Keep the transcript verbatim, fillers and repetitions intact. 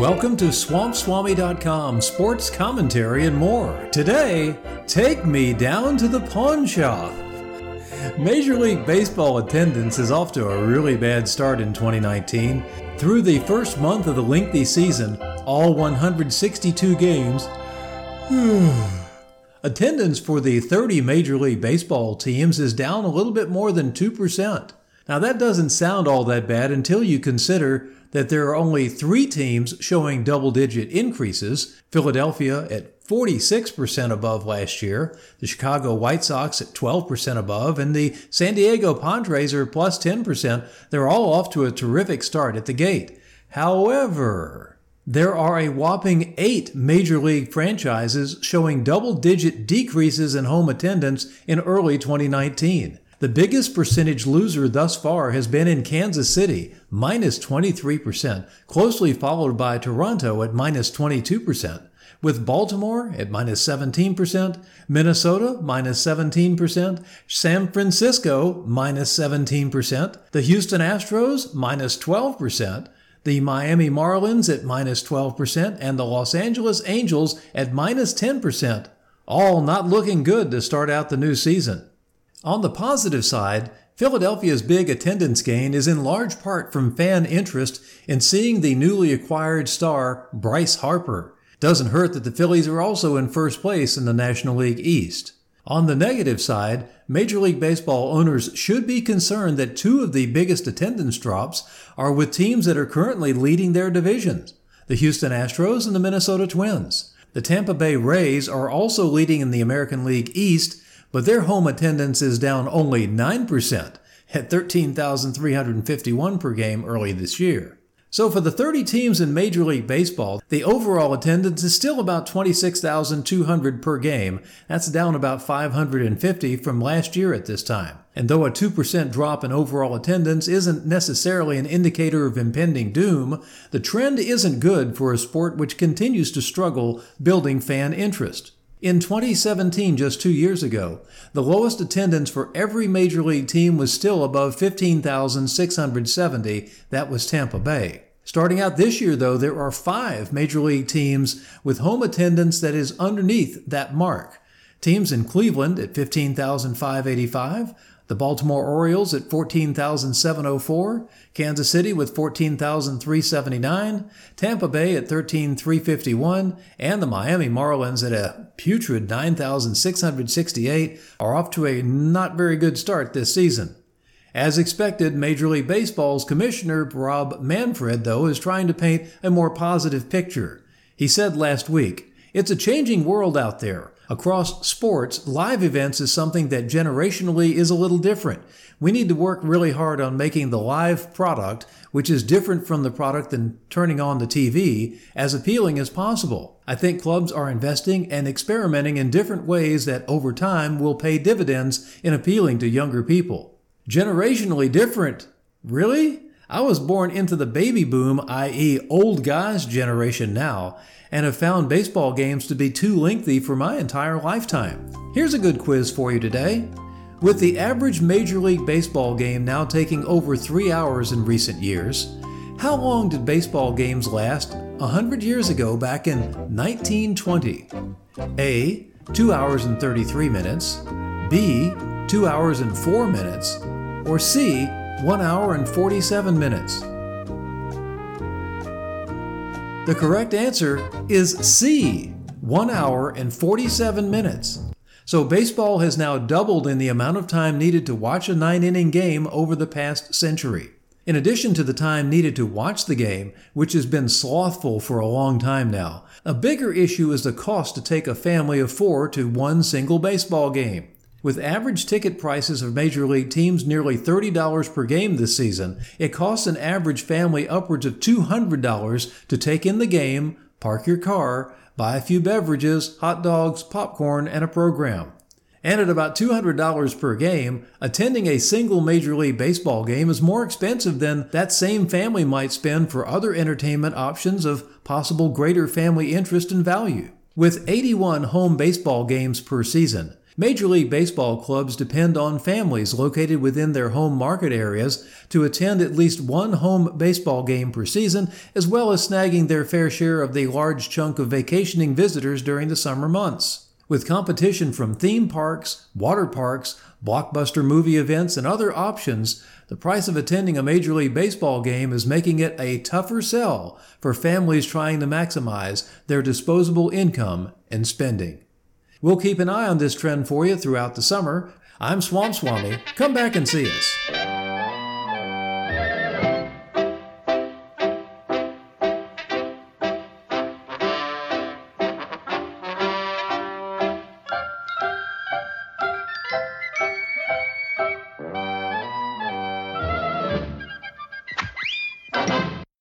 Welcome to Swamp Swami dot com, sports commentary and more. Today, take me down to the pawn shop. Major League Baseball attendance is off to a really bad start in twenty nineteen. Through the first month of the lengthy season, all one hundred sixty-two games, attendance for the thirty Major League Baseball teams is down a little bit more than two percent. Now that doesn't sound all that bad until you consider that there are only three teams showing double-digit increases: Philadelphia at forty-six percent above last year, the Chicago White Sox at twelve percent above, and the San Diego Padres are plus ten percent. They're all off to a terrific start at the gate. However, there are a whopping eight Major League franchises showing double-digit decreases in home attendance in early twenty nineteen. The biggest percentage loser thus far has been in Kansas City, minus twenty-three percent, closely followed by Toronto at minus twenty-two percent, with Baltimore at minus seventeen percent, Minnesota minus seventeen percent, San Francisco minus seventeen percent, the Houston Astros minus twelve percent, the Miami Marlins at minus twelve percent, and the Los Angeles Angels at minus ten percent, all not looking good to start out the new season. On the positive side, Philadelphia's big attendance gain is in large part from fan interest in seeing the newly acquired star Bryce Harper. Doesn't hurt that the Phillies are also in first place in the National League East. On the negative side, Major League Baseball owners should be concerned that two of the biggest attendance drops are with teams that are currently leading their divisions, the Houston Astros and the Minnesota Twins. The Tampa Bay Rays are also leading in the American League East, but their home attendance is down only nine percent at thirteen thousand three hundred fifty-one per game early this year. So for the thirty teams in Major League Baseball, the overall attendance is still about twenty-six thousand two hundred per game. That's down about five hundred fifty from last year at this time. And though a two percent drop in overall attendance isn't necessarily an indicator of impending doom, the trend isn't good for a sport which continues to struggle building fan interest. In twenty seventeen, just two years ago, the lowest attendance for every Major League team was still above fifteen thousand six hundred seventy. That was Tampa Bay. Starting out this year, though, there are five Major League teams with home attendance that is underneath that mark. Teams in Cleveland at fifteen thousand five hundred eighty-five, the Baltimore Orioles at fourteen thousand seven hundred four, Kansas City with fourteen thousand three hundred seventy-nine, Tampa Bay at thirteen thousand three hundred fifty-one, and the Miami Marlins at a putrid nine thousand six hundred sixty-eight are off to a not very good start this season. As expected, Major League Baseball's commissioner, Rob Manfred, though, is trying to paint a more positive picture. He said last week, "It's a changing world out there. Across sports, live events is something that generationally is a little different. We need to work really hard on making the live product, which is different from the product than turning on the T V, as appealing as possible. I think clubs are investing and experimenting in different ways that over time will pay dividends in appealing to younger people." Generationally different? Really? I was born into the baby boom, that is old guys generation now, and have found baseball games to be too lengthy for my entire lifetime. Here's a good quiz for you today. With the average Major League Baseball game now taking over three hours in recent years, how long did baseball games last one hundred years ago back in nineteen twenty? A. two hours and thirty-three minutes. B. two hours and four minutes. Or C. one hour and forty-seven minutes. The correct answer is C. one hour and forty-seven minutes. So baseball has now doubled in the amount of time needed to watch a nine-inning game over the past century. In addition to the time needed to watch the game, which has been slothful for a long time now, a bigger issue is the cost to take a family of four to one single baseball game. With average ticket prices of Major League teams nearly thirty dollars per game this season, it costs an average family upwards of two hundred dollars to take in the game, park your car, buy a few beverages, hot dogs, popcorn, and a program. And at about two hundred dollars per game, attending a single Major League Baseball game is more expensive than that same family might spend for other entertainment options of possible greater family interest and value. With eighty-one home baseball games per season, Major League Baseball clubs depend on families located within their home market areas to attend at least one home baseball game per season, as well as snagging their fair share of the large chunk of vacationing visitors during the summer months. With competition from theme parks, water parks, blockbuster movie events, and other options, the price of attending a Major League Baseball game is making it a tougher sell for families trying to maximize their disposable income and spending. We'll keep an eye on this trend for you throughout the summer. I'm Swamp Swami. Come back and see us. Bye.